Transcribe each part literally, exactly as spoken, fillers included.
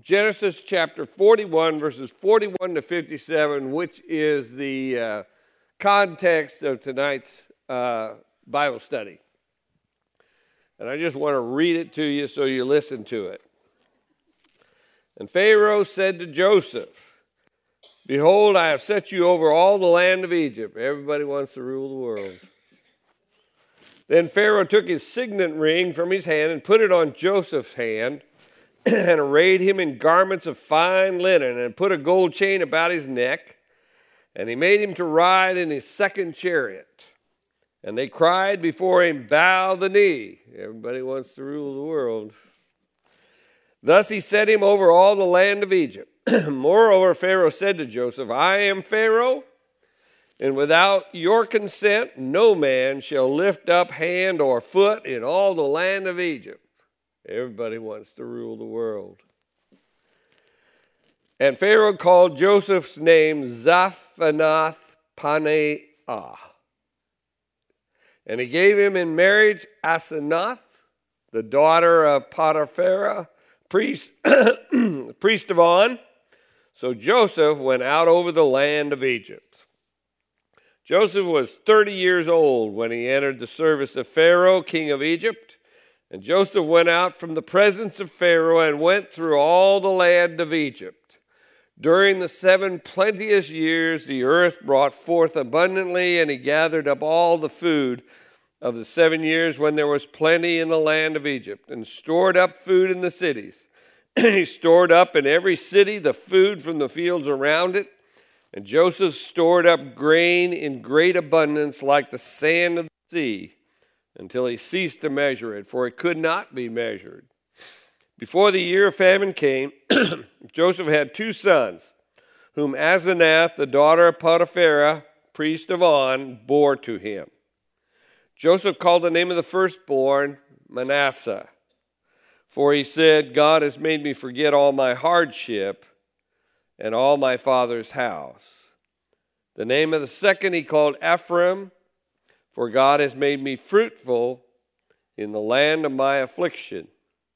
Genesis chapter forty-one, verses forty-one to fifty-seven, which is the uh, context of tonight's uh, Bible study. And I just want to read it to you so you listen to it. And Pharaoh said to Joseph, "Behold, I have set you over all the land of Egypt." Everybody wants to rule the world. Then Pharaoh took his signet ring from his hand and put it on Joseph's hand, and arrayed him in garments of fine linen, and put a gold chain about his neck, and he made him to ride in his second chariot. And they cried before him, "Bow the knee." Everybody wants to rule the world. Thus he set him over all the land of Egypt. Moreover, Pharaoh said to Joseph, "I am Pharaoh, and without your consent no man shall lift up hand or foot in all the land of Egypt." Everybody wants to rule the world. And Pharaoh called Joseph's name Zaphanath-Paneah. And he gave him in marriage Asenath, the daughter of Potiphar, priest, priest of On. So Joseph went out over the land of Egypt. Joseph was thirty years old when he entered the service of Pharaoh, king of Egypt. And Joseph went out from the presence of Pharaoh and went through all the land of Egypt. During the seven plenteous years, the earth brought forth abundantly, and he gathered up all the food of the seven years when there was plenty in the land of Egypt, and stored up food in the cities. He stored up in every city the food from the fields around it, and Joseph stored up grain in great abundance like the sand of the sea, until he ceased to measure it, for it could not be measured. Before the year of famine came, Joseph had two sons, whom Asenath, the daughter of Potiphar, priest of On, bore to him. Joseph called the name of the firstborn Manasseh, for he said, "God has made me forget all my hardship and all my father's house." The name of the second he called Ephraim, for God has made me fruitful in the land of my affliction.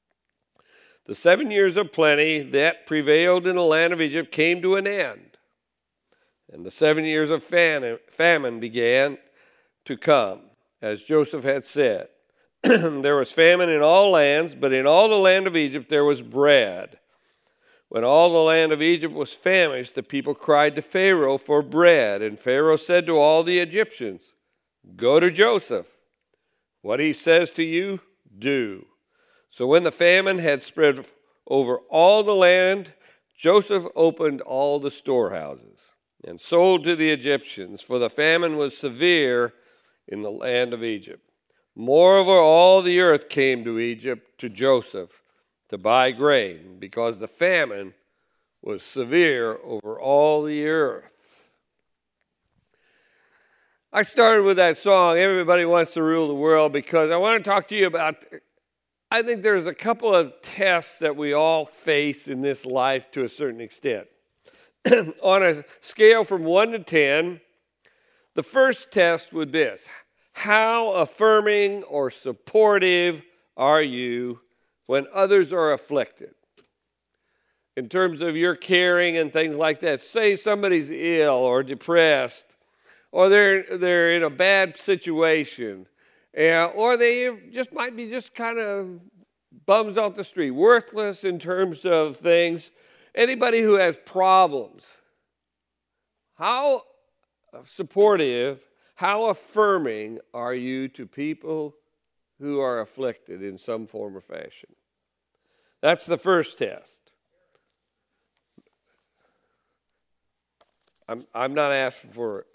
The seven years of plenty that prevailed in the land of Egypt came to an end, and the seven years of famine began to come, as Joseph had said. There was famine in all lands, but in all the land of Egypt there was bread. When all the land of Egypt was famished, the people cried to Pharaoh for bread, and Pharaoh said to all the Egyptians, "Go to Joseph. What he says to you, do." So when the famine had spread over all the land, Joseph opened all the storehouses and sold to the Egyptians, for the famine was severe in the land of Egypt. Moreover, all the earth came to Egypt to Joseph to buy grain, because the famine was severe over all the earth. I started with that song, "Everybody Wants to Rule the World," because I want to talk to you about, I think there's a couple of tests that we all face in this life to a certain extent. On a scale from one to ten, the first test would be this: how affirming or supportive are you when others are afflicted? In terms of your caring and things like that. Say somebody's ill or depressed, or they're they're in a bad situation, uh, or they just might be just kind of bums off the street, worthless in terms of things. Anybody who has problems, how supportive, how affirming are you to people who are afflicted in some form or fashion? That's the first test. I'm I'm not asking for it.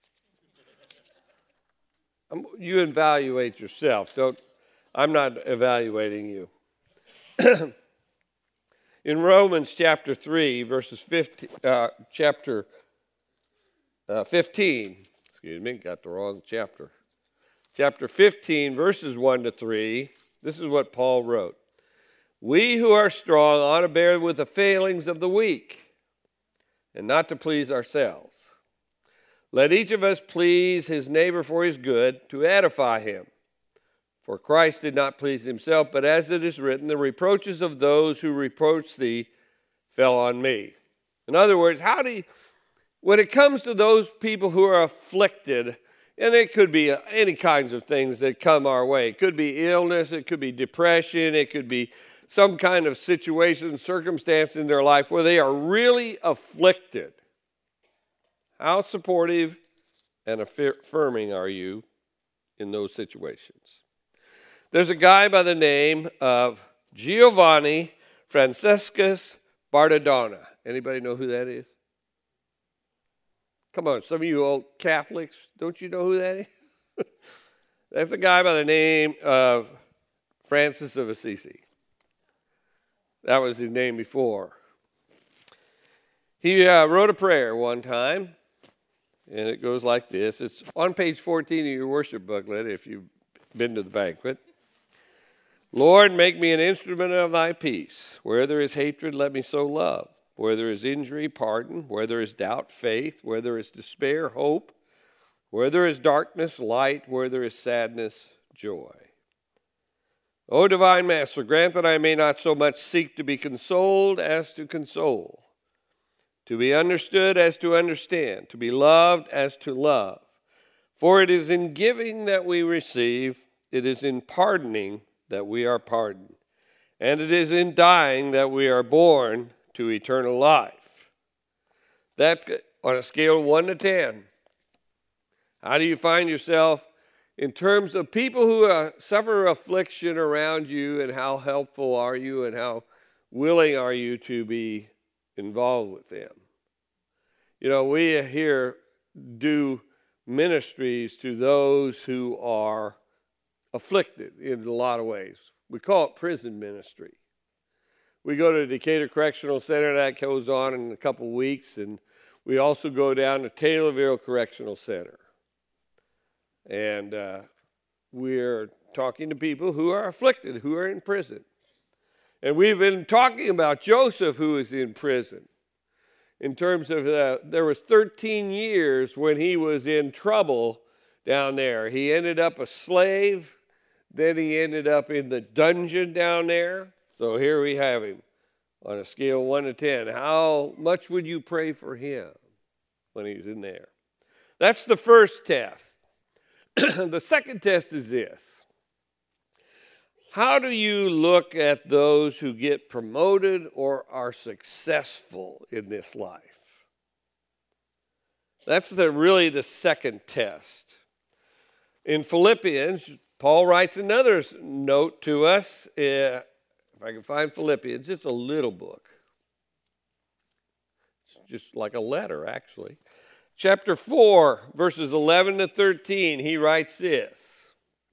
You evaluate yourself. Don't, I'm not evaluating you. In Romans chapter three, verses fifteen, uh, chapter uh, fifteen, excuse me, got the wrong chapter. Chapter fifteen, verses one to three, this is what Paul wrote. "We who are strong ought to bear with the failings of the weak, and not to please ourselves. Let each of us please his neighbor for his good, to edify him. For Christ did not please himself, but as it is written, the reproaches of those who reproach thee fell on me. In other words, how do you, when it comes to those people who are afflicted, and it could be any kinds of things that come our way. It could be illness, it could be depression, it could be some kind of situation, circumstance in their life where they are really afflicted. How supportive and affirming are you in those situations? There's a guy by the name of Giovanni Franciscus Bardadona. Anybody know who that is? Come on, some of you old Catholics, don't you know who that is? That's a guy by the name of Francis of Assisi. That was his name before. He uh, wrote a prayer one time, and it goes like this. It's on page fourteen of your worship booklet if you've been to the banquet. Lord, make me an instrument of thy peace. Where there is hatred, let me sow love. Where there is injury, pardon. Where there is doubt, faith. Where there is despair, hope. Where there is darkness, light. Where there is sadness, joy. O divine Master, grant that I may not so much seek to be consoled as to console, to be understood as to understand, to be loved as to love. For it is in giving that we receive, it is in pardoning that we are pardoned, and it is in dying that we are born to eternal life. That, on a scale of one to ten, how do you find yourself in terms of people who uh, suffer affliction around you, and how helpful are you and how willing are you to be involved with them? You know, we here do ministries to those who are afflicted in a lot of ways. We call it prison ministry. We go to Decatur Correctional Center. That goes on in a couple of weeks. And we also go down to Taylorville Correctional Center. And uh, we're talking to people who are afflicted, who are in prison. And we've been talking about Joseph, who is in prison. In terms of, uh, there was thirteen years when he was in trouble down there. He ended up a slave. Then he ended up in the dungeon down there. So here we have him on a scale of one to ten. How much would you pray for him when he's in there? That's the first test. The second test is this. How do you look at those who get promoted or are successful in this life? That's the, really the second test. In Philippians, Paul writes another note to us. Uh, if I can find Philippians, it's a little book. It's just like a letter, actually. Chapter four, verses eleven to thirteen, he writes this.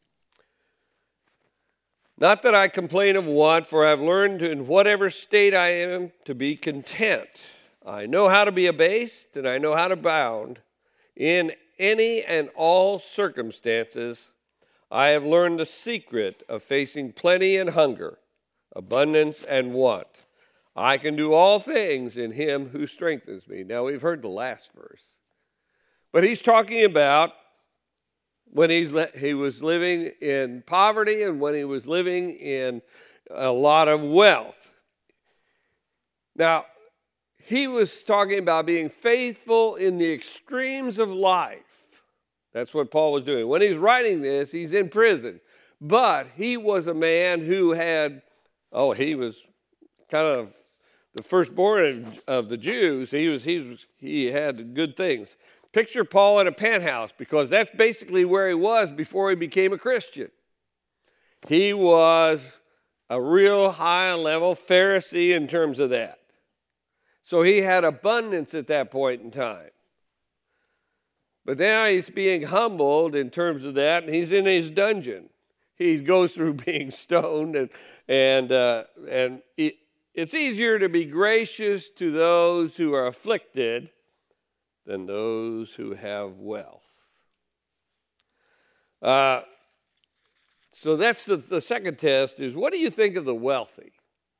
Not that I complain of want, for I have learned in whatever state I am to be content. I know how to be abased, and I know how to abound. In any and all circumstances, I have learned the secret of facing plenty and hunger, abundance and want. I can do all things in him who strengthens me. Now, we've heard the last verse. But he's talking about when he's he was living in poverty and when he was living in a lot of wealth. Now, he was talking about being faithful in the extremes of life. That's what Paul was doing. When he's writing this, he's in prison. But he was a man who had, oh, he was kind of the firstborn of the Jews. He was, he was, he had good things. Picture Paul in a penthouse, because that's basically where he was before he became a Christian. He was a real high-level Pharisee in terms of that. So he had abundance at that point in time. But now he's being humbled in terms of that, and he's in his dungeon. He goes through being stoned, and and uh, and it, it's easier to be gracious to those who are afflicted than those who have wealth. Uh, so that's the, the second test is, what do you think of the wealthy?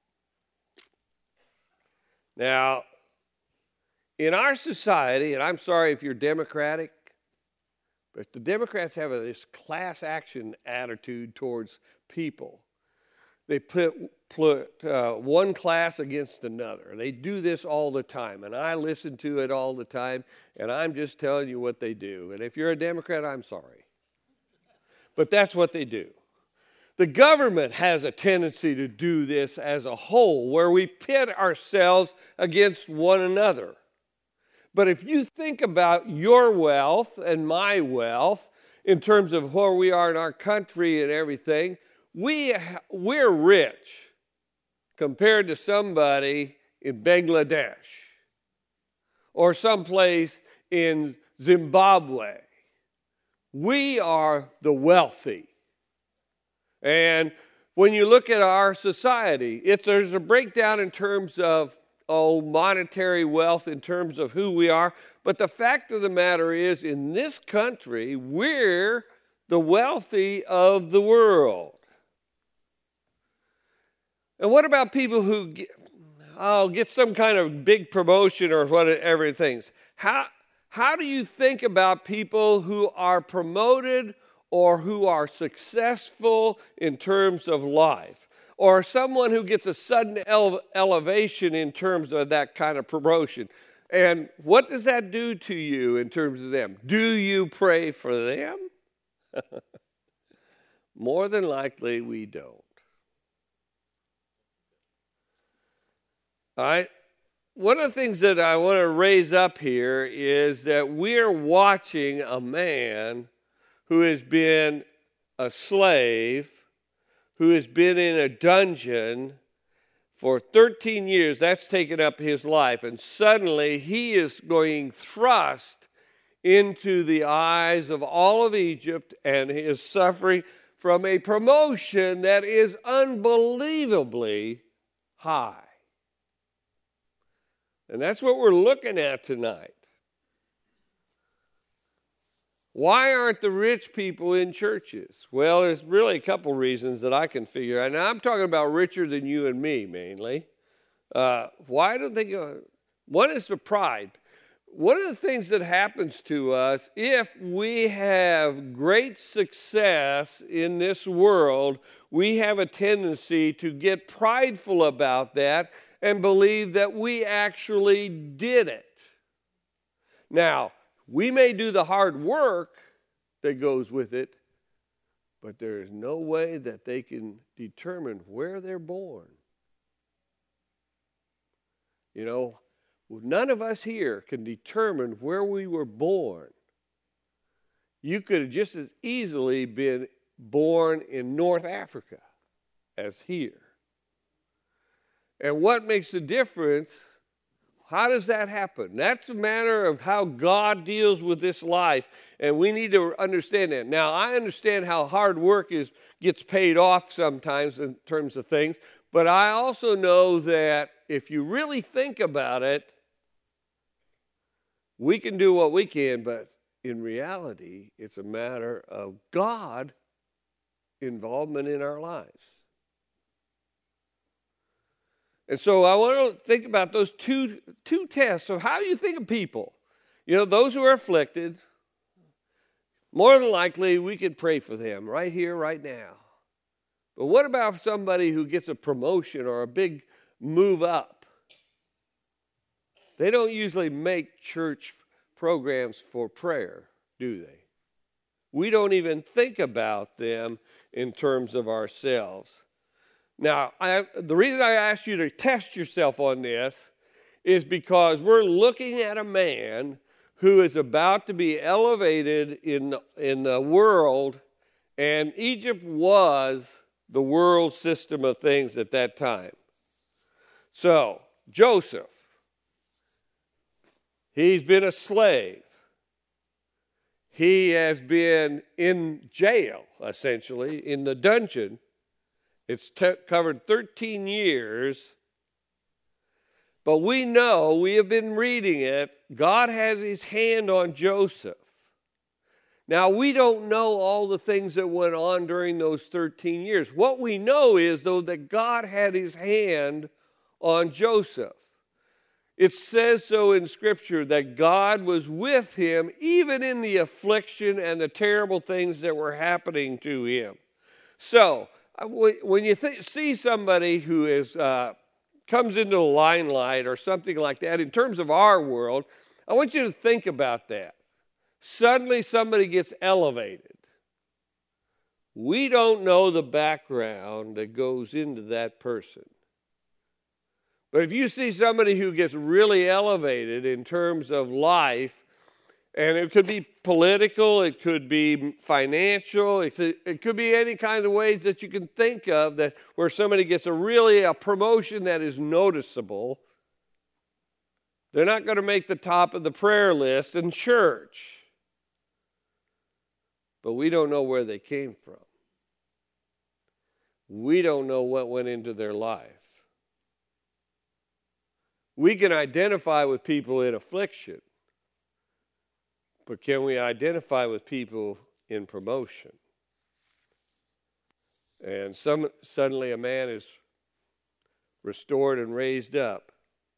Now, in our society, and I'm sorry if you're Democratic, but the Democrats have a, this class action attitude towards people. they put, put uh, one class against another. They do this all the time, and I listen to it all the time, and I'm just telling you what they do. And if you're a Democrat, I'm sorry. But that's what they do. The government has a tendency to do this as a whole, where we pit ourselves against one another. But if you think about your wealth and my wealth in terms of where we are in our country and everything, we, we're rich compared to somebody in Bangladesh or someplace in Zimbabwe. We are the wealthy. And when you look at our society, it's, there's a breakdown in terms of oh, monetary wealth, in terms of who we are. But the fact of the matter is, in this country, we're the wealthy of the world. And what about people who get, oh, get some kind of big promotion or whatever things? How, how do you think about people who are promoted or who are successful in terms of life, or someone who gets a sudden ele- elevation in terms of that kind of promotion? And what does that do to you in terms of them? Do you pray for them? More than likely, we don't. All right. One of the things that I want to raise up here is that we're watching a man who has been a slave, who has been in a dungeon for thirteen years. That's taken up his life. And suddenly he is going thrust into the eyes of all of Egypt, and he is suffering from a promotion that is unbelievably high. And that's what we're looking at tonight. Why aren't the rich people in churches? Well, there's really a couple reasons that I can figure out. And I'm talking about richer than you and me, mainly. Uh, why don't they go? One is the pride. One of the things that happens to us, if we have great success in this world, we have a tendency to get prideful about that and believe that we actually did it. Now, we may do the hard work that goes with it, but there is no way that they can determine where they're born. You know, none of us here can determine where we were born. You could have just as easily been born in North Africa as here. And what makes the difference? How does that happen? That's a matter of how God deals with this life, and we need to understand that. Now, I understand how hard work is gets paid off sometimes in terms of things, but I also know that if you really think about it, we can do what we can, but in reality, it's a matter of God involvement in our lives. And so I want to think about those two, two tests of how you think of people. You know, those who are afflicted, more than likely we could pray for them right here, right now. But what about somebody who gets a promotion or a big move up? They don't usually make church programs for prayer, do they? We don't even think about them in terms of ourselves. Now, I, the reason I ask you to test yourself on this is because we're looking at a man who is about to be elevated in, in the world, and Egypt was the world system of things at that time. So, Joseph, he's been a slave. He has been in jail, essentially, in the dungeon. It's t- covered thirteen years, but we know, we have been reading it, God has his hand on Joseph. Now, we don't know all the things that went on during those thirteen years. What we know is, though, that God had his hand on Joseph. It says so in Scripture that God was with him even in the affliction and the terrible things that were happening to him. So, when you th- see somebody who is uh, comes into the limelight or something like that, in terms of our world, I want you to think about that. Suddenly somebody gets elevated. We don't know the background that goes into that person. But if you see somebody who gets really elevated in terms of life, and it could be political, it could be financial, it could, it could be any kind of ways that you can think of that where somebody gets a really a promotion that is noticeable, they're not going to make the top of the prayer list in church. But we don't know where they came from. We don't know what went into their life. We can identify with people in affliction, but can we identify with people in promotion? And some, suddenly a man is restored and raised up.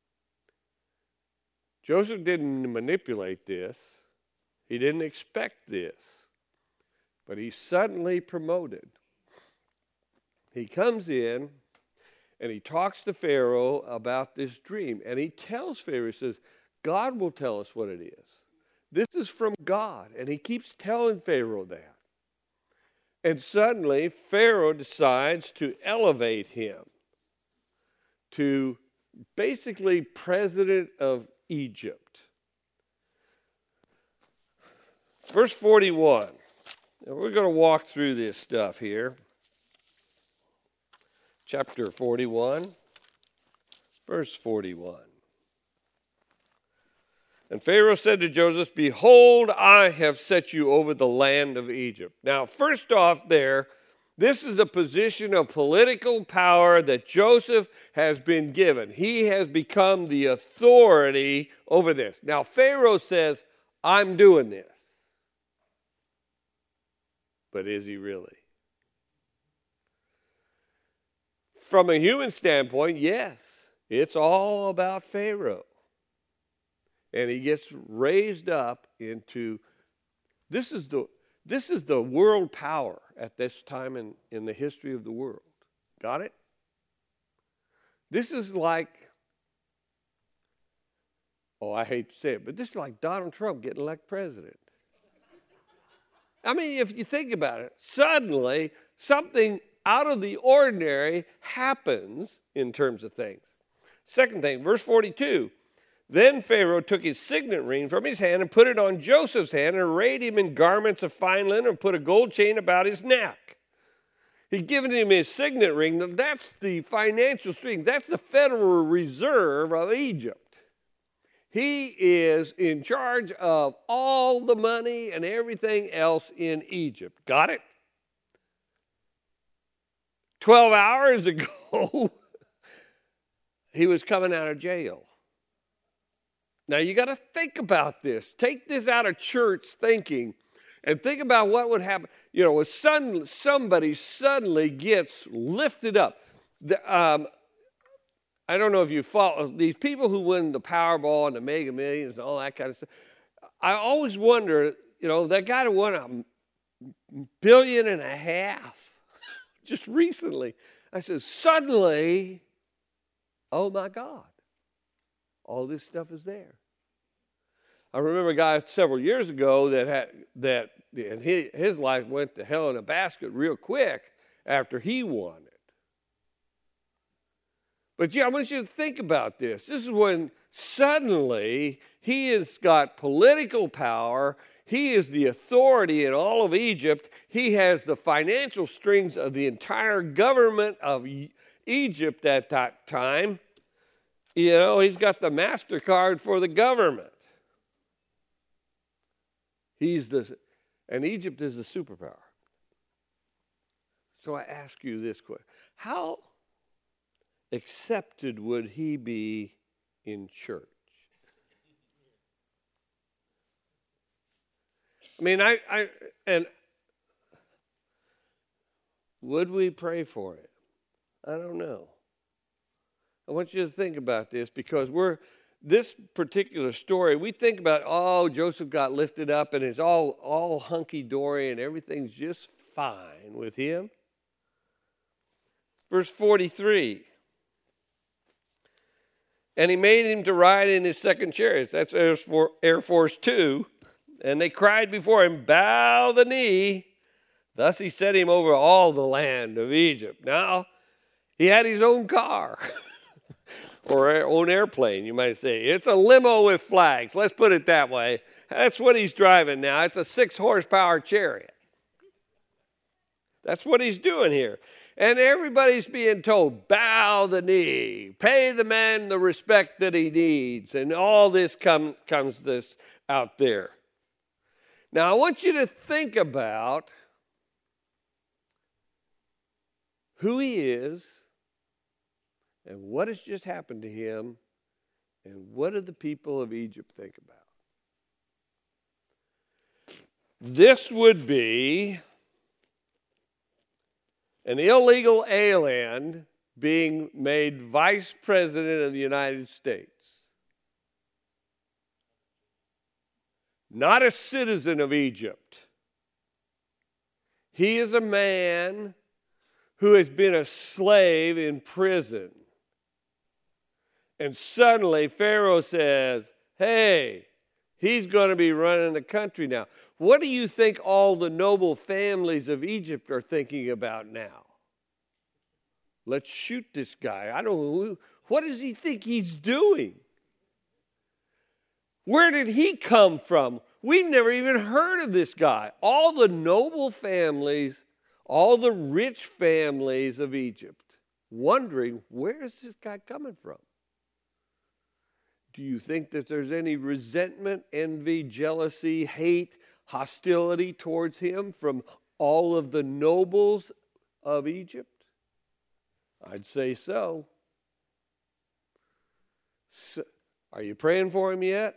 Joseph didn't manipulate this. He didn't expect this. But he's suddenly promoted. He comes in and he talks to Pharaoh about this dream. And he tells Pharaoh, he says, God will tell us what it is. This is from God. And he keeps telling Pharaoh that. And suddenly Pharaoh decides to elevate him to basically president of Egypt. Verse forty-one. Now we're going to walk through this stuff here. Chapter forty-one, verse forty-one. And Pharaoh said to Joseph, behold, I have set you over the land of Egypt. Now, first off there, this is a position of political power that Joseph has been given. He has become the authority over this. Now, Pharaoh says, I'm doing this. But is he really? From a human standpoint, yes, it's all about Pharaoh. And he gets raised up into, this is the, this is the world power at this time in, in the history of the world. Got it? This is like, oh, I hate to say it, but this is like Donald Trump getting elected president. I mean, if you think about it, suddenly something out of the ordinary happens in terms of things. Second thing, verse forty-two. Then Pharaoh took his signet ring from his hand and put it on Joseph's hand and arrayed him in garments of fine linen and put a gold chain about his neck. He'd given him his signet ring. That's the financial strength. That's the Federal Reserve of Egypt. He is in charge of all the money and everything else in Egypt. Got it? Twelve hours ago, he was coming out of jail. Now, you got to think about this. Take this out of church thinking and think about what would happen. You know, if suddenly, somebody suddenly gets lifted up. The, um, I don't know if you follow these people who win the Powerball and the Mega Millions and all that kind of stuff. I always wonder, you know, that guy who won a billion and a half just recently. I said, suddenly, oh my God, all this stuff is there. I remember a guy several years ago that had that, and he, his life went to hell in a basket real quick after he won it. But yeah, I want you to think about this. This is when suddenly he has got political power. He is the authority in all of Egypt. He has the financial strings of the entire government of Egypt at that time. You know, he's got the MasterCard for the government. He's the, and Egypt is the superpower. So I ask you this question. How accepted would he be in church? I mean, I, I and would we pray for him? I don't know. I want you to think about this because we're, this particular story, we think about, oh, Joseph got lifted up and it's all, all hunky-dory and everything's just fine with him. Verse forty-three. And he made him to ride in his second chariot. That's Air Force Two. And they cried before him, bow the knee. Thus he set him over all the land of Egypt. Now, he had his own car. Or own airplane, you might say. It's a limo with flags. Let's put it that way. That's what he's driving now. It's a six horsepower chariot. That's what he's doing here. And everybody's being told, bow the knee, pay the man the respect that he needs. And all this comes, comes this out there. Now, I want you to think about who he is and what has just happened to him, and what do the people of Egypt think about? This would be an illegal alien being made vice president of the United States. Not a citizen of Egypt. He is a man who has been a slave in prison. And suddenly Pharaoh says, hey, he's going to be running the country now. What do you think all the noble families of Egypt are thinking about now? Let's shoot this guy. I don't know. What does he think he's doing? Where did he come from? We've never even heard of this guy. All the noble families, all the rich families of Egypt, wondering, where is this guy coming from? Do you think that there's any resentment, envy, jealousy, hate, hostility towards him from all of the nobles of Egypt? I'd say so. So are you praying for him yet?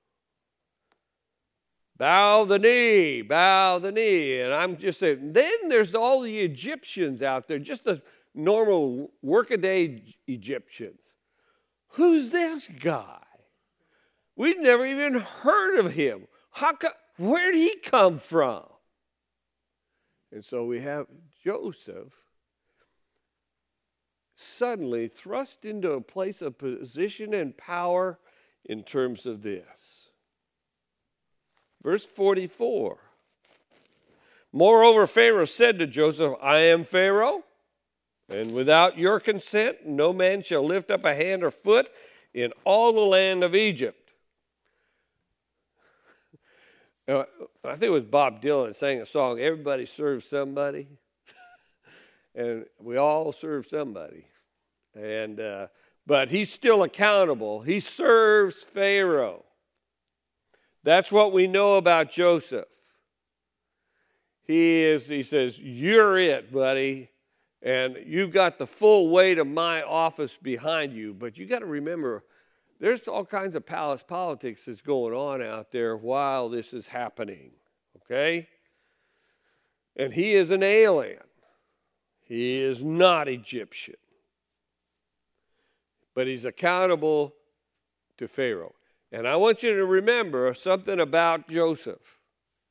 Bow the knee, bow the knee. And I'm just saying, then there's all the Egyptians out there, just the normal workaday Egyptians. Who's this guy? We've never even heard of him. How come, where'd he come from? And so we have Joseph suddenly thrust into a place of position and power in terms of this. Verse forty-four. Moreover, Pharaoh said to Joseph, I am Pharaoh, and without your consent, no man shall lift up a hand or foot in all the land of Egypt. I think it was Bob Dylan sang a song, everybody serves somebody. And we all serve somebody. And uh, but he's still accountable. He serves Pharaoh. That's what we know about Joseph. He is, he says, you're it, buddy. And you've got the full weight of my office behind you. But you got to remember, there's all kinds of palace politics that's going on out there while this is happening. Okay? And he is an alien. He is not Egyptian. But he's accountable to Pharaoh. And I want you to remember something about Joseph.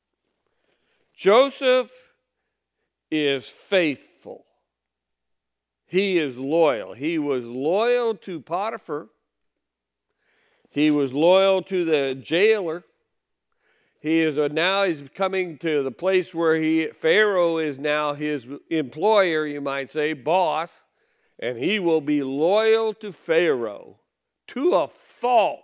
Joseph is faithful. He is loyal. He was loyal to Potiphar. He was loyal to the jailer. He is a, now he's coming to the place where he Pharaoh is now his employer, you might say, boss, and he will be loyal to Pharaoh to a fault.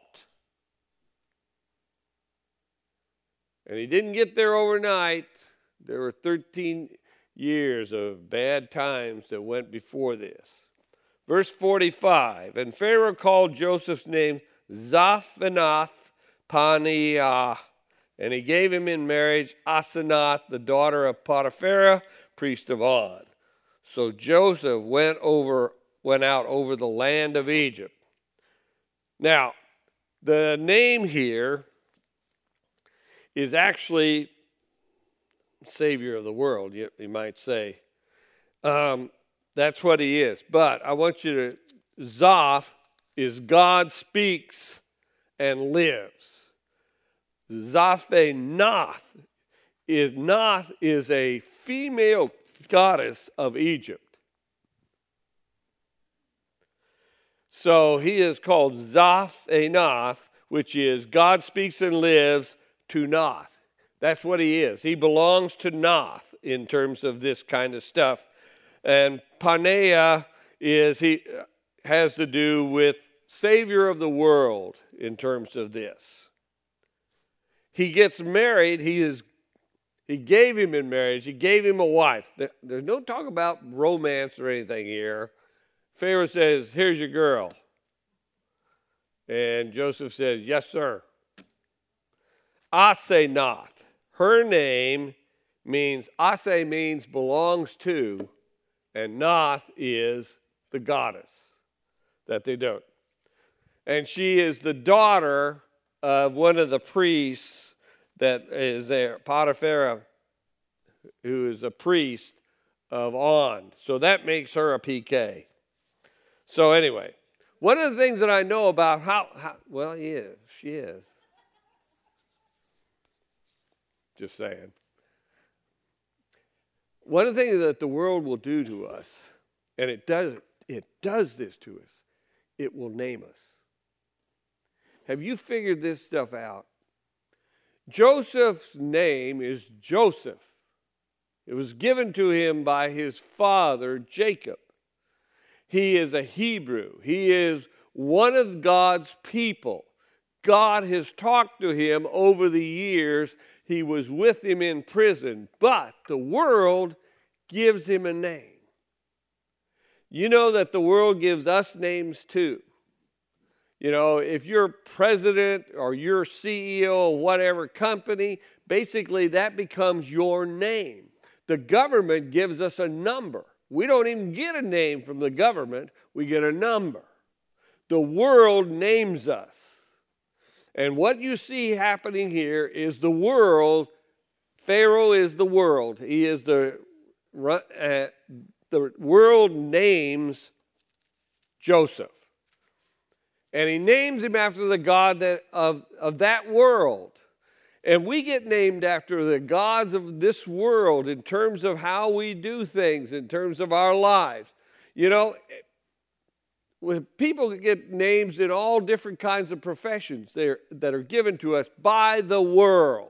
And he didn't get there overnight. There were thirteen years of bad times that went before this. Verse forty-five, and Pharaoh called Joseph's name Zaphanath Paneah, and he gave him in marriage Asenath, the daughter of Potiphar, priest of On. So Joseph went over, went out over the land of Egypt. Now, the name here is actually Savior of the world, you, you might say. Um, that's what he is. But I want you to, Zaph is God speaks and lives. Zaphanath is, Nath is a female goddess of Egypt. So he is called Zaph-Anath, which is God speaks and lives to Noth. That's what he is. He belongs to Noth in terms of this kind of stuff. And Paneah is he has to do with Savior of the world in terms of this. He gets married. He is he gave him in marriage. He gave him a wife. There's no talk about romance or anything here. Pharaoh says, "Here's your girl." And Joseph says, "Yes, sir." Asenath. Her name means, Ase means belongs to, and Nath is the goddess that they don't. And she is the daughter of one of the priests that is there, Potiphar, who is a priest of On. So that makes her a P K. So anyway, one of the things that I know about how, how well, yeah, she is. Just saying. One of the things that the world will do to us, and it does, it does this to us, it will name us. Have you figured this stuff out? Joseph's name is Joseph. It was given to him by his father, Jacob. He is a Hebrew. He is one of God's people. God has talked to him over the years. He was with him in prison, but the world gives him a name. You know that the world gives us names too. You know, if you're president or you're C E O of whatever company, basically that becomes your name. The government gives us a number. We don't even get a name from the government. We get a number. The world names us. And what you see happening here is the world. Pharaoh is the world. He is the, uh, the world names Joseph. And he names him after the God that, of, of that world. And we get named after the gods of this world in terms of how we do things, in terms of our lives. You know, when people get names in all different kinds of professions there that are given to us by the world.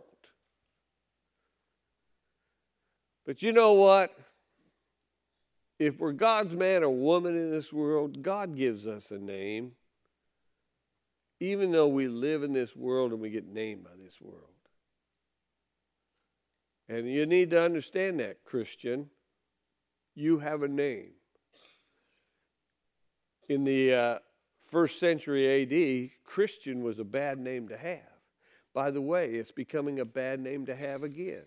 But you know what? If we're God's man or woman in this world, God gives us a name, even though we live in this world and we get named by this world. And you need to understand that, Christian. You have a name. In the uh, first century A D, Christian was a bad name to have. By the way, it's becoming a bad name to have again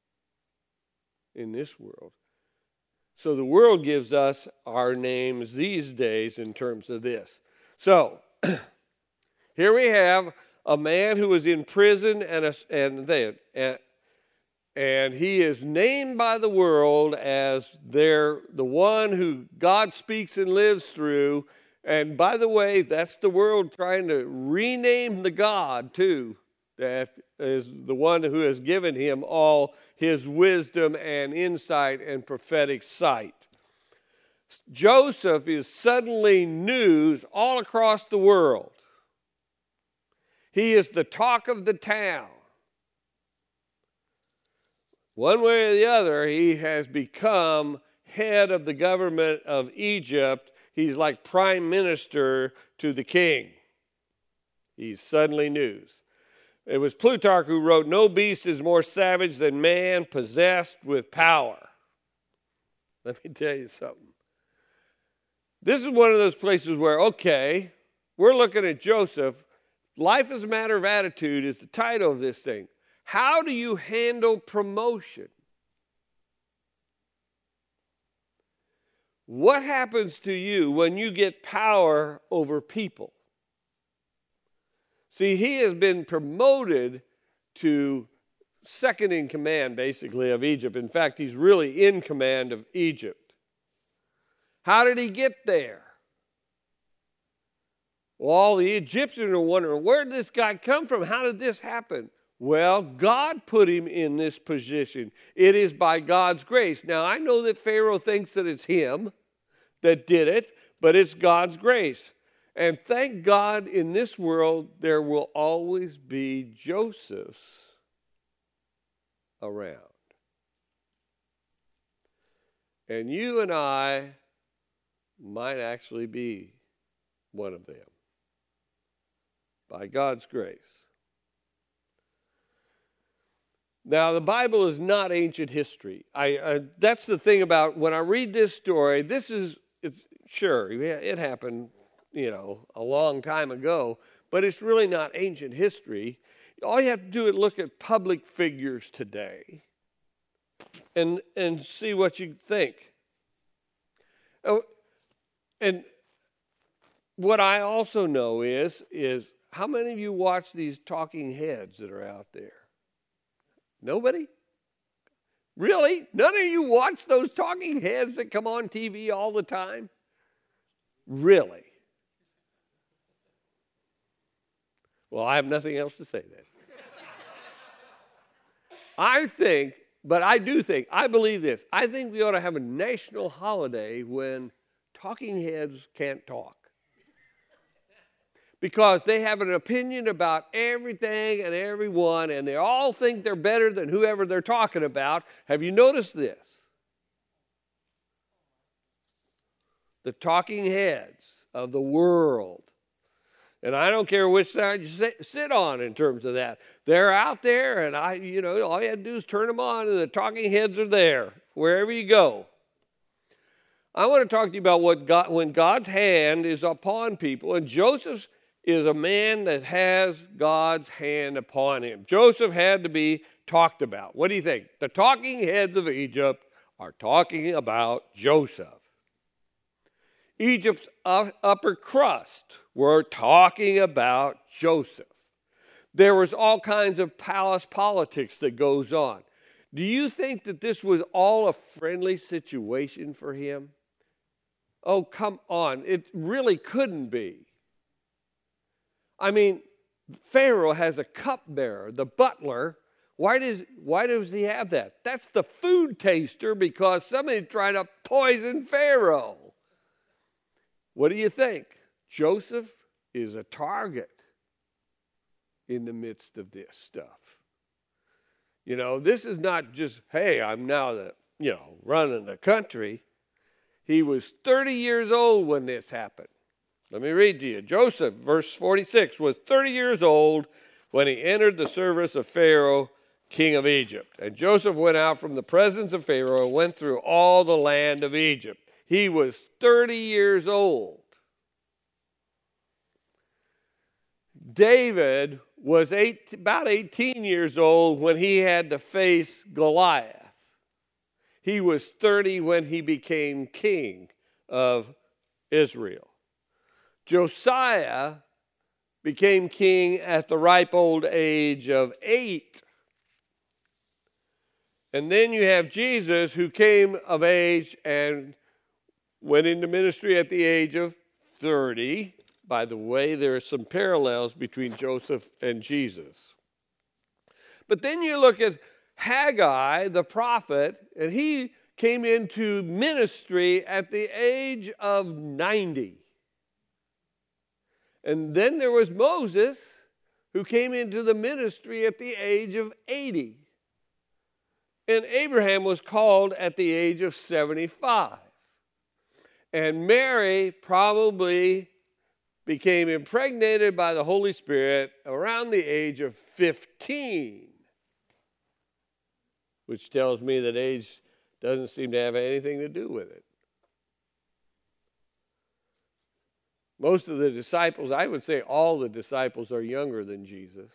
in this world. So the world gives us our names these days in terms of this. So here we have a man who was in prison and a, and they and, and he is named by the world as their the one who God speaks and lives through. And by the way, that's the world trying to rename the God too, that is the one who has given him all his wisdom and insight and prophetic sight. Joseph is suddenly news all across the world. He is the talk of the town. One way or the other, he has become head of the government of Egypt. He's like prime minister to the king. He's suddenly news. It was Plutarch who wrote, "No beast is more savage than man possessed with power." Let me tell you something. This is one of those places where, okay, we're looking at Joseph. Life is a matter of attitude is the title of this thing. How do you handle promotion? What happens to you when you get power over people? See, he has been promoted to second in command, basically, of Egypt. In fact, he's really in command of Egypt. How did he get there? Well, all the Egyptians are wondering, where did this guy come from? How did this happen? Well, God put him in this position. It is by God's grace. Now, I know that Pharaoh thinks that it's him that did it, but it's God's grace. And thank God in this world there will always be Josephs around. And you and I might actually be one of them, by God's grace. Now, the Bible is not ancient history. I, uh, that's the thing about when I read this story. This is, it's sure, it happened, you know, a long time ago, but it's really not ancient history. All you have to do is look at public figures today and and see what you think. Oh, and what I also know is, is how many of you watch these talking heads that are out there? Nobody? Really? None of you watch those talking heads that come on T V all the time? Really? Well, I have nothing else to say then. I think, but I do think, I believe this. I think we ought to have a national holiday when talking heads can't talk. Because they have an opinion about everything and everyone, and they all think they're better than whoever they're talking about. Have you noticed this? The talking heads of the world. And I don't care which side you sit on in terms of that. They're out there, and I, you know, all you have to do is turn them on, and the talking heads are there wherever you go. I want to talk to you about what God, when God's hand is upon people, and Joseph is a man that has God's hand upon him. Joseph had to be talked about. What do you think? The talking heads of Egypt are talking about Joseph. Egypt's upper crust were talking about Joseph. There was all kinds of palace politics that goes on. Do you think that this was all a friendly situation for him? Oh, come on. It really couldn't be. I mean, Pharaoh has a cupbearer, the butler. Why does, why does he have that? That's the food taster because somebody tried to poison Pharaoh. What do you think? Joseph is a target in the midst of this stuff. You know, this is not just, hey, I'm now the, you know, running the country. He was thirty years old when this happened. Let me read to you. Joseph, verse forty-six, was thirty years old when he entered the service of Pharaoh, king of Egypt. And Joseph went out from the presence of Pharaoh and went through all the land of Egypt. He was thirty years old. David was eight, about eighteen years old when he had to face Goliath. He was thirty when he became king of Israel. Josiah became king at the ripe old age of eight. And then you have Jesus, who came of age and went into ministry at the age of thirty. By the way, there are some parallels between Joseph and Jesus. But then you look at Haggai, the prophet, and he came into ministry at the age of ninety. And then there was Moses, who came into the ministry at the age of eighty. And Abraham was called at the age of seventy-five. And Mary probably became impregnated by the Holy Spirit around the age of fifteen, which tells me that age doesn't seem to have anything to do with it. Most of the disciples, I would say all the disciples, are younger than Jesus.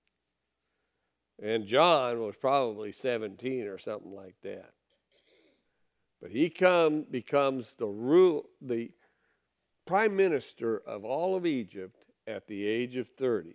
And John was probably seventeen or something like that. But he come, becomes the rule, the prime minister of all of Egypt at the age of thirty.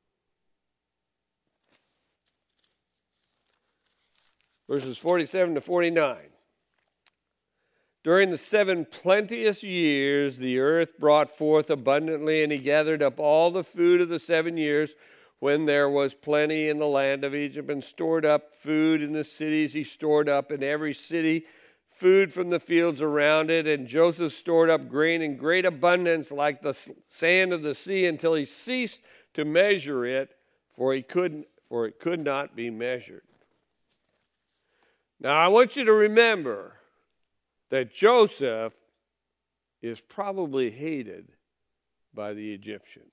Verses forty-seven to forty-nine. During the seven plenteous years, the earth brought forth abundantly, and he gathered up all the food of the seven years when there was plenty in the land of Egypt, and stored up food in the cities. He stored up in every city food from the fields around it, and Joseph stored up grain in great abundance like the sand of the sea until he ceased to measure it, for he couldn't, for it could not be measured. Now I want you to remember that Joseph is probably hated by the Egyptians.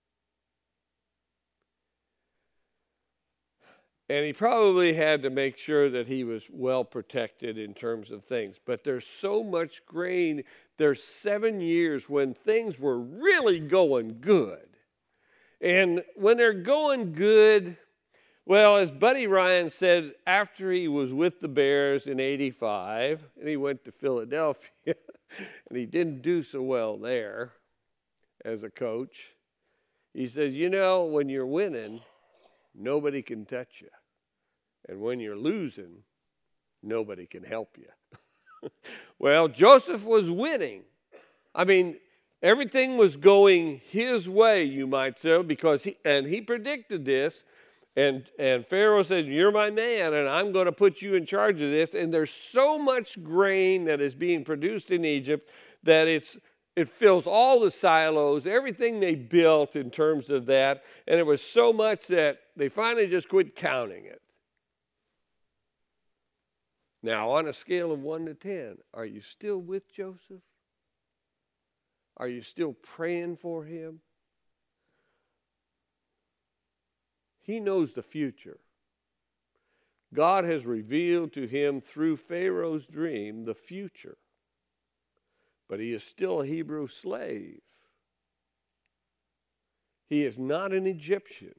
And he probably had to make sure that he was well protected in terms of things. But there's so much grain. There's seven years when things were really going good. And when they're going good, well, as Buddy Ryan said, after he was with the Bears in eighty-five, and he went to Philadelphia, and he didn't do so well there as a coach, he says, you know, when you're winning, nobody can touch you. And when you're losing, nobody can help you. Well, Joseph was winning. I mean, everything was going his way, you might say, because he, and he predicted this. And, and Pharaoh said, you're my man, and I'm going to put you in charge of this. And there's so much grain that is being produced in Egypt that it's it fills all the silos, everything they built in terms of that. And it was so much that they finally just quit counting it. Now, on a scale of one to ten, are you still with Joseph? Are you still praying for him? He knows the future. God has revealed to him through Pharaoh's dream the future. But he is still a Hebrew slave. He is not an Egyptian.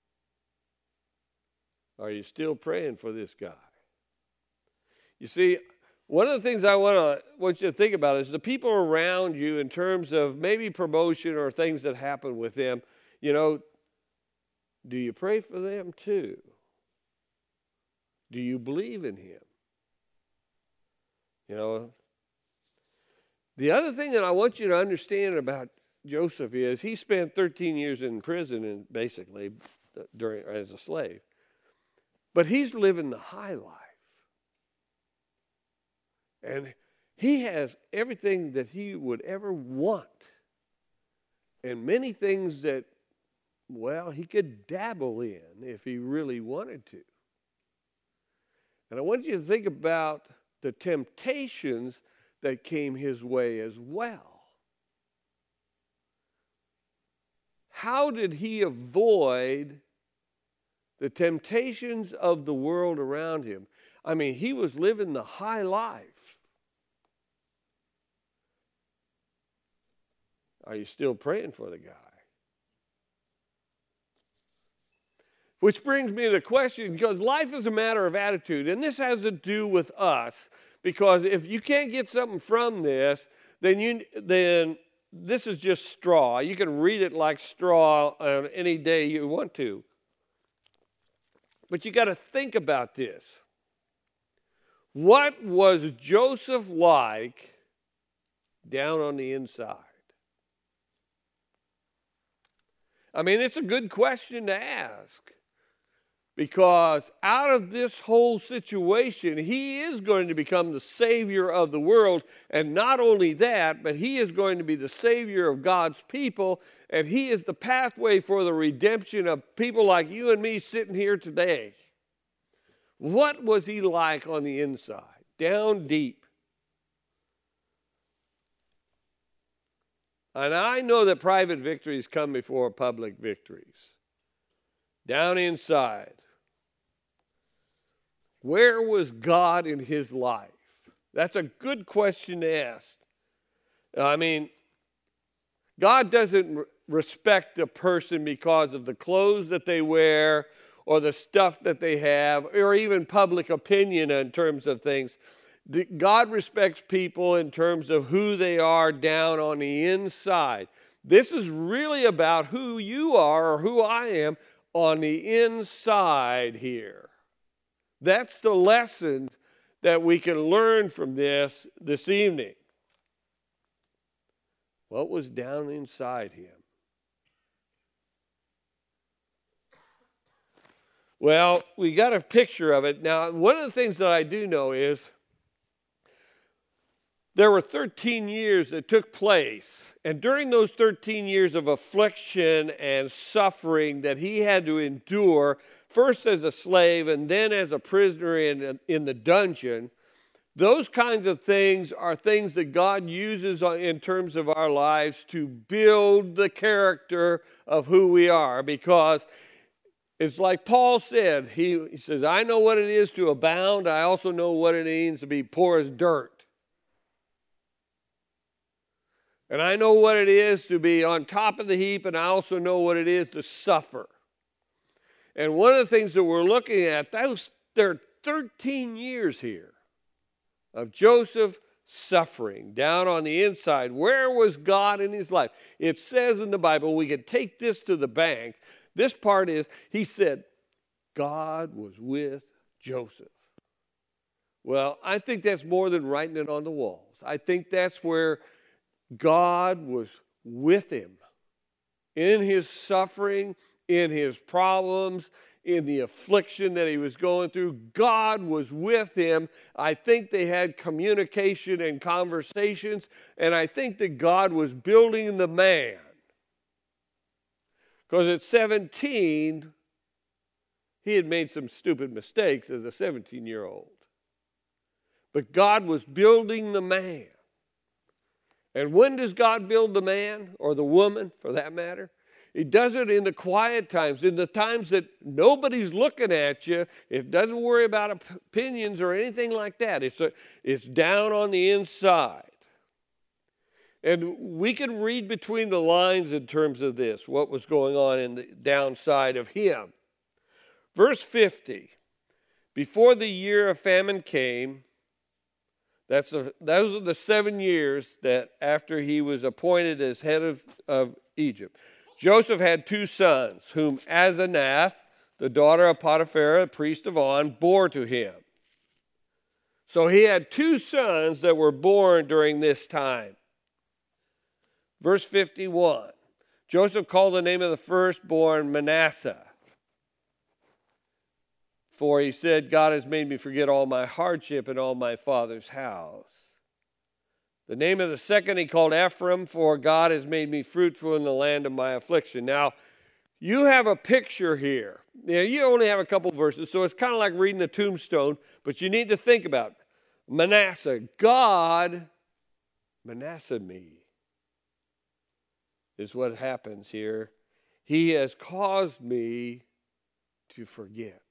Are you still praying for this guy? You see, one of the things I want to want you to think about is the people around you in terms of maybe promotion or things that happen with them. You know, do you pray for them too? Do you believe in him? You know, the other thing that I want you to understand about Joseph is he spent thirteen years in prison and basically during as a slave. But he's living the high life. And he has everything that he would ever want. And many things that, well, he could dabble in if he really wanted to. And I want you to think about the temptations that came his way as well. How did he avoid the temptations of the world around him? I mean, he was living the high life. Are you still praying for the guy? Which brings me to the question, because life is a matter of attitude, and this has to do with us, because if you can't get something from this, then you then this is just straw. You can read it like straw on any day you want to. But you got to think about this. What was Joseph like down on the inside? I mean, it's a good question to ask. Because out of this whole situation, he is going to become the Savior of the world. And not only that, but he is going to be the Savior of God's people. And he is the pathway for the redemption of people like you and me sitting here today. What was he like on the inside, down deep? And I know that private victories come before public victories. Down inside, where was God in his life? That's a good question to ask. I mean, God doesn't respect a person because of the clothes that they wear or the stuff that they have or even public opinion in terms of things. God respects people in terms of who they are down on the inside. This is really about who you are or who I am on the inside here. That's the lesson that we can learn from this this evening. What was down inside him? Well, we got a picture of it. Now, one of the things that I do know is there were thirteen years that took place. And during those thirteen years of affliction and suffering that he had to endure, first as a slave and then as a prisoner in, in the dungeon, those kinds of things are things that God uses in terms of our lives to build the character of who we are. Because it's like Paul said, he, he says, I know what it is to abound. I also know what it means to be poor as dirt. And I know what it is to be on top of the heap, and I also know what it is to suffer. And one of the things that we're looking at, those, there are thirteen years here of Joseph suffering down on the inside. Where was God in his life? It says in the Bible, we could take this to the bank. This part is, he said, God was with Joseph. Well, I think that's more than writing it on the walls. I think that's where God was with him in his suffering, in his problems, in the affliction that he was going through. God was with him. I think they had communication and conversations, and I think that God was building the man. Because at seventeen, he had made some stupid mistakes as a seventeen-year-old. But God was building the man. And when does God build the man, or the woman for that matter? He does it in the quiet times, in the times that nobody's looking at you. It doesn't worry about opinions or anything like that. It's, a, it's down on the inside. And we can read between the lines in terms of this, what was going on in the downside of him. Verse fifty, before the year of famine came, That's a, those are the seven years that after he was appointed as head of, of Egypt. Joseph had two sons, whom Asenath, the daughter of Potiphar, priest of On, bore to him. So he had two sons that were born during this time. Verse fifty-one, Joseph called the name of the firstborn Manasseh. For he said, God has made me forget all my hardship and all my father's house. The name of the second he called Ephraim, for God has made me fruitful in the land of my affliction. Now, you have a picture here. Now, you only have a couple verses, so it's kind of like reading a tombstone, but you need to think about it. Manasseh, God, Manasseh me, is what happens here. He has caused me to forget.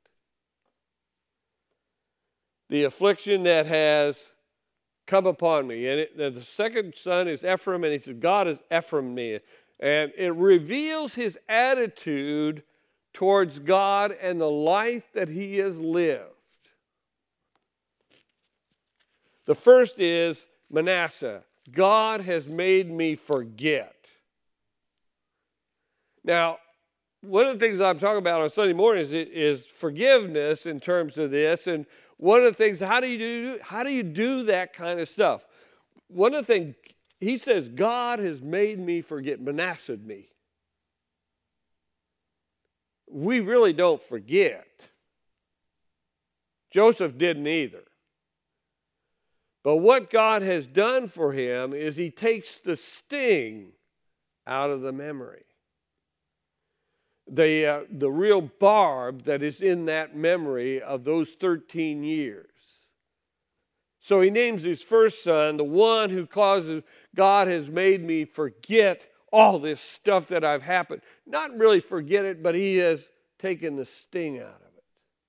The affliction that has come upon me. And it, the second son is Ephraim, and he says, God has Ephraim me. And it reveals his attitude towards God and the life that he has lived. The first is Manasseh. God has made me forget. Now, one of the things that I'm talking about on Sunday mornings is, is forgiveness in terms of this. And one of the things, how do you do, how do you do that kind of stuff? One of the things, he says, God has made me forget, Manasseh me. We really don't forget. Joseph didn't either. But what God has done for him is he takes the sting out of the memory. The, uh, the real barb that is in that memory of those thirteen years. So he names his first son, the one who causes, God has made me forget all this stuff that I've happened. Not really forget it, but he has taken the sting out of it.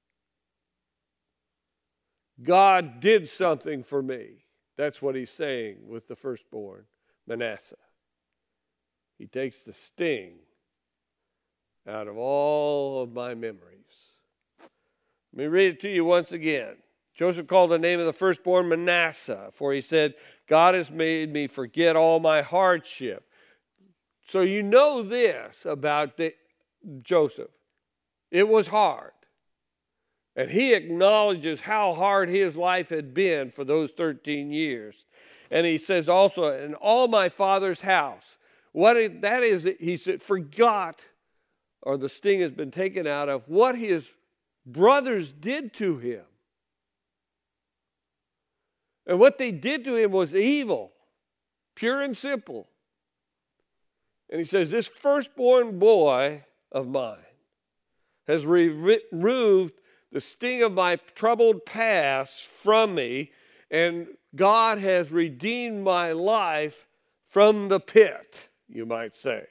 God did something for me. That's what he's saying with the firstborn, Manasseh. He takes the sting out of all of my memories. Let me read it to you once again. Joseph called the name of the firstborn Manasseh, for he said, God has made me forget all my hardship. So you know this about the, Joseph. It was hard. And he acknowledges how hard his life had been for those thirteen years. And he says also, in all my father's house. What it, that is, he said, forgot, or the sting has been taken out of what his brothers did to him. And what they did to him was evil, pure and simple. And he says, this firstborn boy of mine has re- removed the sting of my troubled past from me, and God has redeemed my life from the pit, you might say.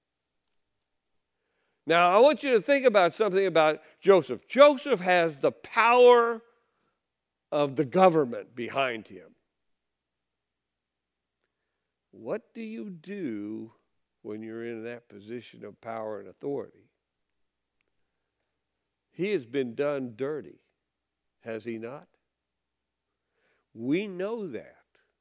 Now, I want you to think about something about Joseph. Joseph has the power of the government behind him. What do you do when you're in that position of power and authority? He has been done dirty, has he not? We know that.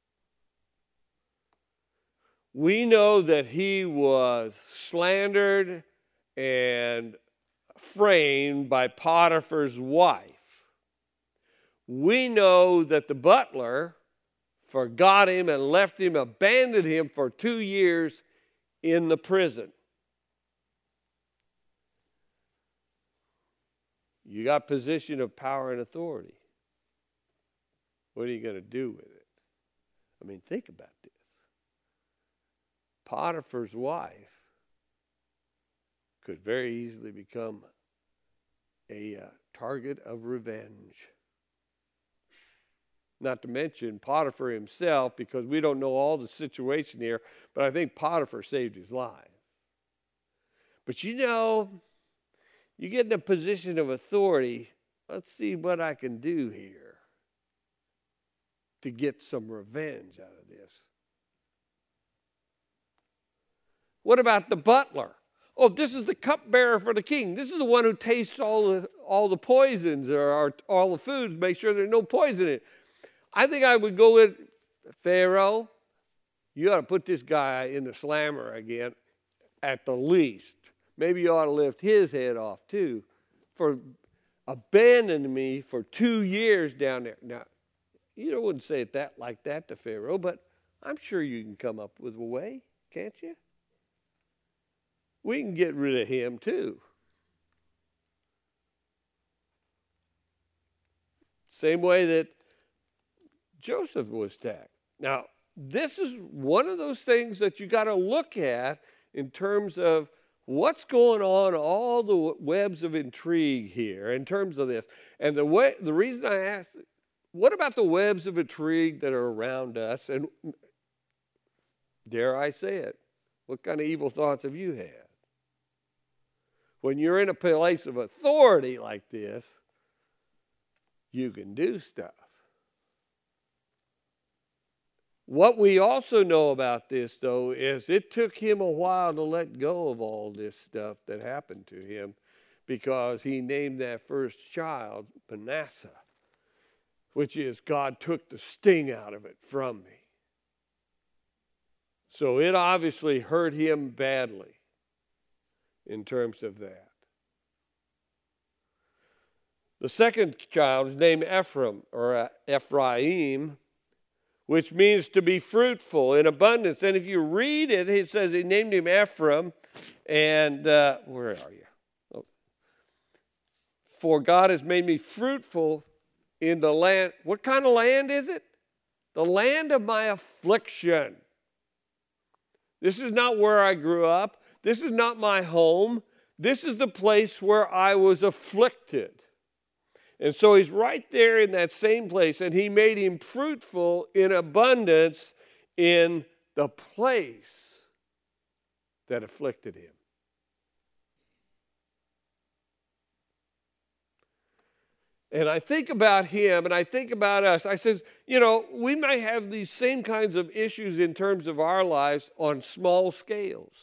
We know that he was slandered and framed by Potiphar's wife. We know that the butler forgot him and left him, abandoned him for two years in the prison. You got position of power and authority. What are you going to do with it? I mean, think about this. Potiphar's wife could very easily become a uh, target of revenge. Not to mention Potiphar himself, because we don't know all the situation here, but I think Potiphar saved his life. But you know, you get in a position of authority, let's see what I can do here to get some revenge out of this. What about the butler? Oh, this is the cupbearer for the king. This is the one who tastes all the all the poisons or, or all the foods, make sure there's no poison in it. I think I would go with Pharaoh. You ought to put this guy in the slammer again, at the least. Maybe you ought to lift his head off too, for abandoning me for two years down there. Now, you wouldn't say it that like that to Pharaoh, but I'm sure you can come up with a way, can't you? We can get rid of him too. Same way that Joseph was taxed. Now, this is one of those things that you got to look at in terms of what's going on, all the webs of intrigue here in terms of this. And the way, the reason I asked, what about the webs of intrigue that are around us? And dare I say it, what kind of evil thoughts have you had? When you're in a place of authority like this, you can do stuff. What we also know about this, though, is it took him a while to let go of all this stuff that happened to him, because he named that first child Manasseh, which is God took the sting out of it from me. So it obviously hurt him badly in terms of that. The second child is named Ephraim, or Ephraim, which means to be fruitful in abundance. And if you read it, it says he named him Ephraim. And uh, where are you? Oh. For God has made me fruitful in the land. What kind of land is it? The land of my affliction. This is not where I grew up. This is not my home. This is the place where I was afflicted. And so he's right there in that same place, and he made him fruitful in abundance in the place that afflicted him. And I think about him, and I think about us. I said, you know, we might have these same kinds of issues in terms of our lives on small scales.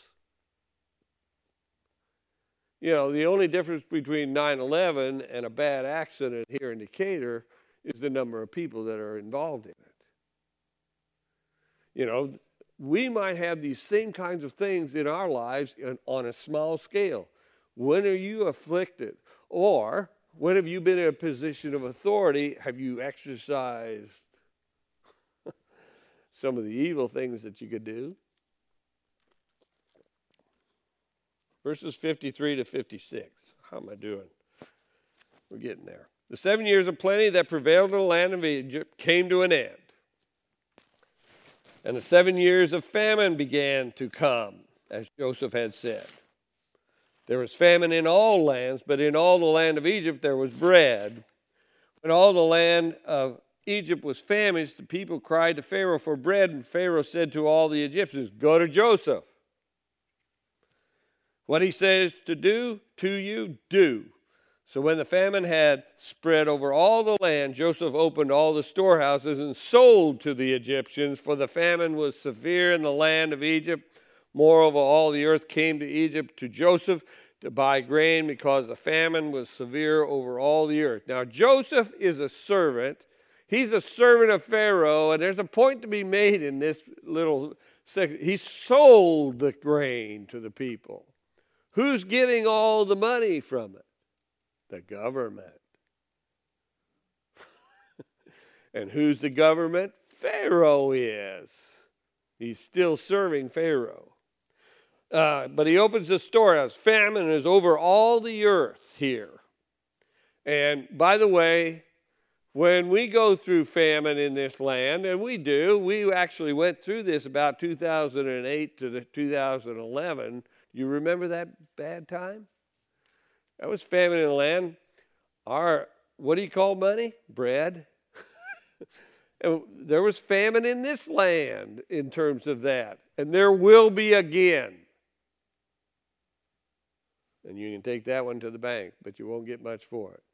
You know, the only difference between nine eleven and a bad accident here in Decatur is the number of people that are involved in it. You know, we might have these same kinds of things in our lives on a small scale. When are you afflicted? Or when have you been in a position of authority? Have you exercised some of the evil things that you could do? Verses fifty-three to fifty-six. How am I doing? We're getting there. The seven years of plenty that prevailed in the land of Egypt came to an end. And the seven years of famine began to come, as Joseph had said. There was famine in all lands, but in all the land of Egypt there was bread. When all the land of Egypt was famished, the people cried to Pharaoh for bread, and Pharaoh said to all the Egyptians, "Go to Joseph. What he says to do to you, do." So when the famine had spread over all the land, Joseph opened all the storehouses and sold to the Egyptians, for the famine was severe in the land of Egypt. Moreover, all the earth came to Egypt to Joseph to buy grain, because the famine was severe over all the earth. Now, Joseph is a servant. He's a servant of Pharaoh, and there's a point to be made in this little section. He sold the grain to the people. Who's getting all the money from it? The government. And who's the government? Pharaoh is. He's still serving Pharaoh. Uh, but he opens the storehouse. Famine is over all the earth here. And by the way, when we go through famine in this land, and we do, we actually went through this about two thousand eight to two thousand eleven. You remember that bad time? That was famine in the land. Our, what do you call money? Bread. And there was famine in this land in terms of that. And there will be again. And you can take that one to the bank, but you won't get much for it.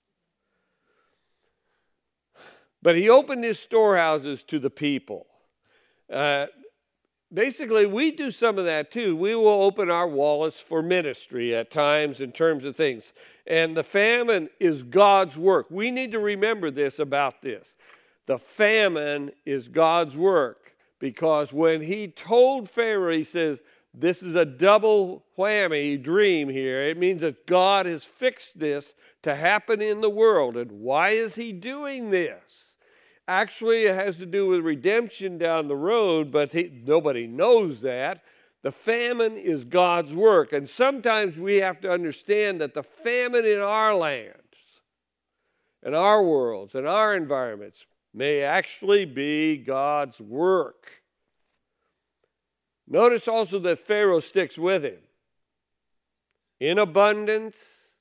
But he opened his storehouses to the people. Uh, Basically, we do some of that too. We will open our wallets for ministry at times in terms of things. And the famine is God's work. We need to remember this about this. The famine is God's work, because when he told Pharaoh, he says, this is a double whammy dream here. It means that God has fixed this to happen in the world. And why is he doing this? Actually, it has to do with redemption down the road, but he, nobody knows that. The famine is God's work. And sometimes we have to understand that the famine in our lands, in our worlds, in our environments, may actually be God's work. Notice also that Pharaoh sticks with him in abundance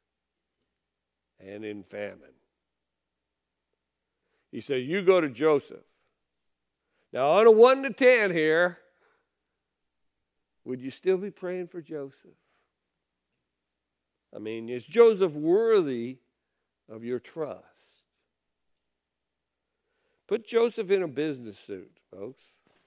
and in famine. He says, you go to Joseph. Now, on a one to ten here, would you still be praying for Joseph? I mean, is Joseph worthy of your trust? Put Joseph in a business suit, folks.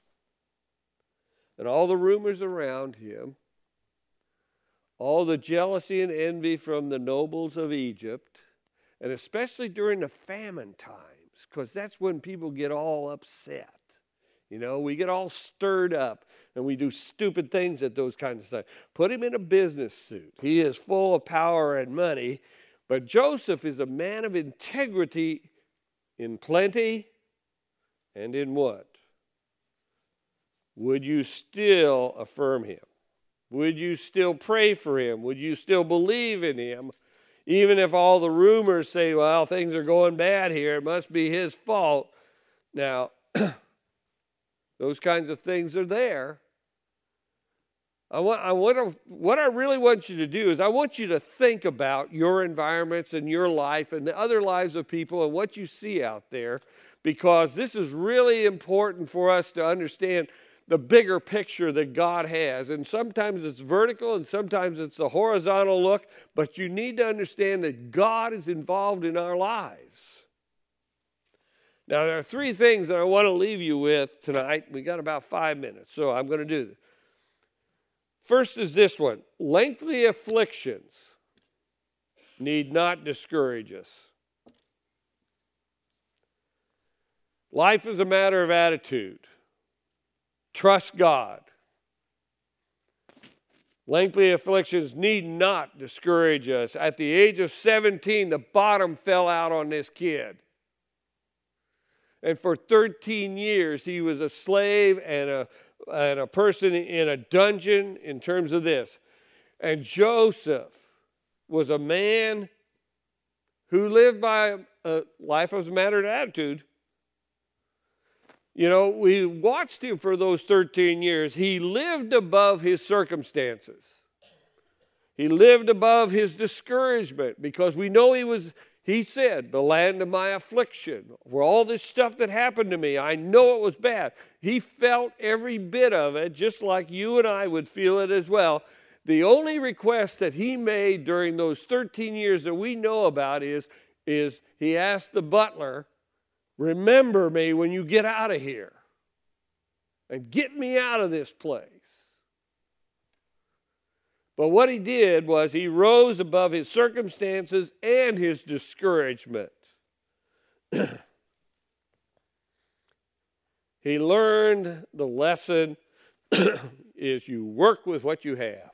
And all the rumors around him, all the jealousy and envy from the nobles of Egypt, and especially during the famine times, because that's when people get all upset. You know, we get all stirred up and we do stupid things at those kinds of times. Put him in a business suit. He is full of power and money, but Joseph is a man of integrity in plenty and in what? Would you still affirm him? Would you still pray for him? Would you still believe in him? Even if all the rumors say, well, things are going bad here, it must be his fault. Now, those kinds of things are there. I want, I want to, what I really want you to do is I want you to think about your environments and your life and the other lives of people and what you see out there, because this is really important for us to understand the bigger picture that God has. And sometimes it's vertical and sometimes it's a horizontal look, but you need to understand that God is involved in our lives. Now, there are three things that I want to leave you with tonight. We got about five minutes, so I'm going to do this. First is this one. Lengthy afflictions need not discourage us. Life is a matter of attitude. Trust God. Lengthy afflictions need not discourage us. At the age of seventeen, the bottom fell out on this kid. And for thirteen years, he was a slave and a, and a person in a dungeon in terms of this. And Joseph was a man who lived by a life of a matter of attitude. You know, we watched him for those thirteen years. He lived above his circumstances. He lived above his discouragement because we know he was, he said, the land of my affliction, where all this stuff that happened to me, I know it was bad. He felt every bit of it, just like you and I would feel it as well. The only request that he made during those thirteen years that we know about is, is he asked the butler, remember me when you get out of here and get me out of this place. But what he did was he rose above his circumstances and his discouragement. He learned the lesson is you work with what you have.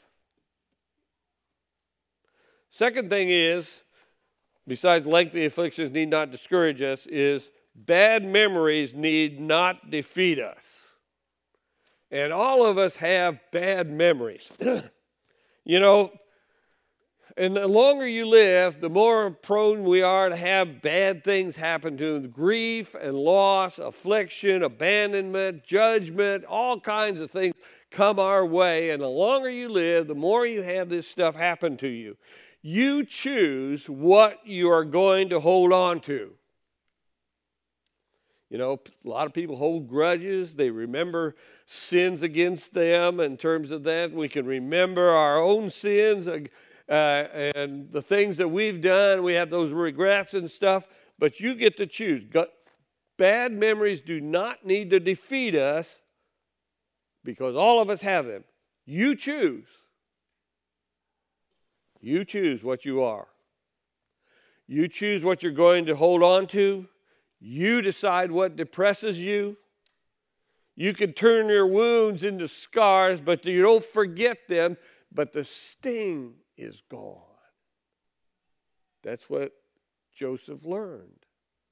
Second thing is, besides lengthy afflictions need not discourage us, is bad memories need not defeat us. And all of us have bad memories. You know, and the longer you live, the more prone we are to have bad things happen to us. Grief and loss, affliction, abandonment, judgment, all kinds of things come our way. And the longer you live, the more you have this stuff happen to you. You choose what you are going to hold on to. You know, a lot of people hold grudges. They remember sins against them in terms of that. We can remember our own sins uh, and the things that we've done. We have those regrets and stuff. But you get to choose. Bad memories do not need to defeat us because all of us have them. You choose. You choose what you are. You choose what you're going to hold on to. You decide what depresses you. You can turn your wounds into scars, but you don't forget them, but the sting is gone. That's what Joseph learned.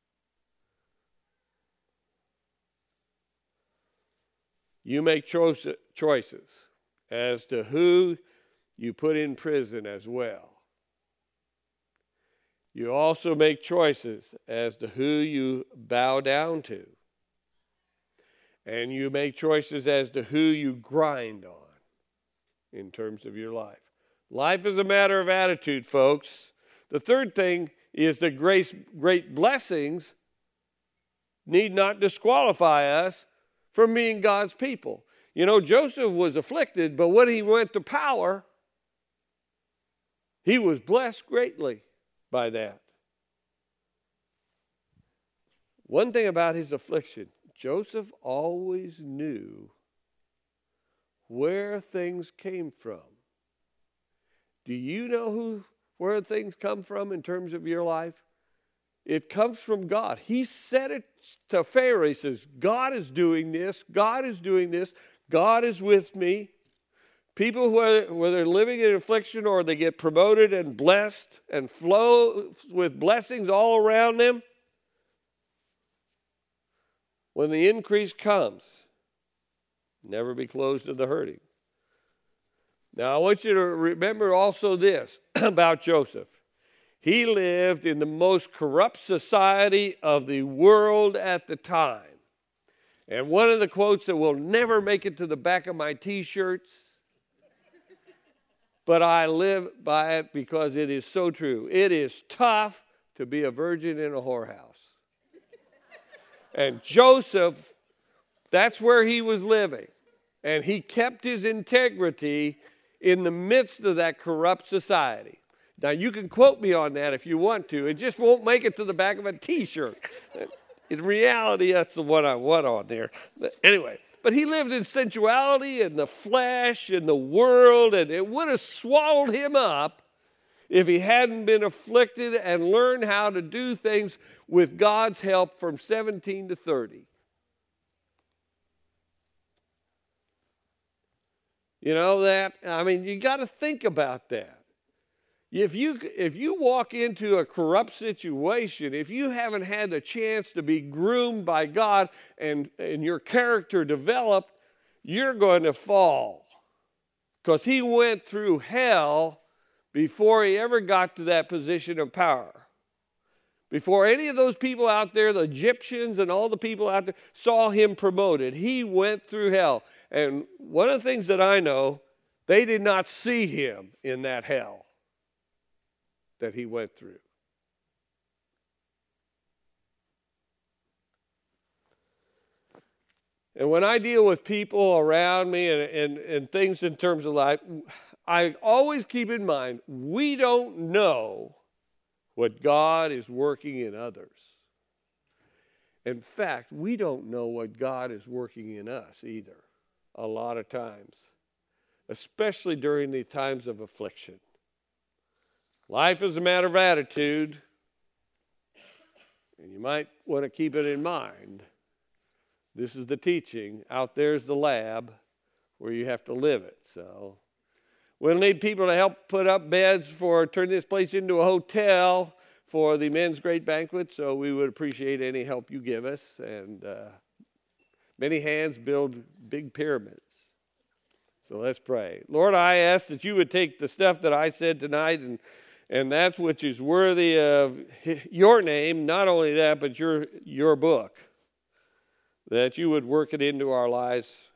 You make choices as to who you put in prison as well. You also make choices as to who you bow down to. And you make choices as to who you grind on in terms of your life. Life is a matter of attitude, folks. The third thing is that grace, great blessings need not disqualify us from being God's people. You know, Joseph was afflicted, but when he went to power, he was blessed greatly by that. One thing about his affliction, Joseph always knew where things came from. Do you know who where things come from in terms of your life? It comes from God. He said it to Pharaoh. He says, God is doing this. God is doing this. God is with me. People, whether, whether they're living in affliction or they get promoted and blessed and flow with blessings all around them, when the increase comes, never be closed to the hurting. Now, I want you to remember also this about Joseph. He lived in the most corrupt society of the world at the time. And one of the quotes that will never make it to the back of my T-shirts, but I live by it because it is so true. It is tough to be a virgin in a whorehouse. And Joseph, that's where he was living. And he kept his integrity in the midst of that corrupt society. Now, you can quote me on that if you want to. It just won't make it to the back of a T-shirt. In reality, that's the one I want on there. But anyway, but he lived in sensuality and the flesh and the world, and it would have swallowed him up if he hadn't been afflicted and learned how to do things with God's help from seventeen to thirty. You know that? I mean, you got to think about that. If you, if you walk into a corrupt situation, if you haven't had the chance to be groomed by God and, and your character developed, you're going to fall. Because he went through hell before he ever got to that position of power. Before any of those people out there, the Egyptians and all the people out there, saw him promoted, he went through hell. And one of the things that I know, they did not see him in that hell that he went through. And when I deal with people around me and, and, and things in terms of life, I always keep in mind, we don't know what God is working in others. In fact, we don't know what God is working in us either, a lot of times, especially during the times of affliction. Life is a matter of attitude, and you might want to keep it in mind. This is the teaching. Out there's the lab where you have to live it. So we'll need people to help put up beds for turn this place into a hotel for the men's great banquet. So we would appreciate any help you give us. And uh, many hands build big pyramids. So let's pray. Lord, I ask that you would take the stuff that I said tonight and and that which is worthy of your name, not only that, but your your book, that you would work it into our lives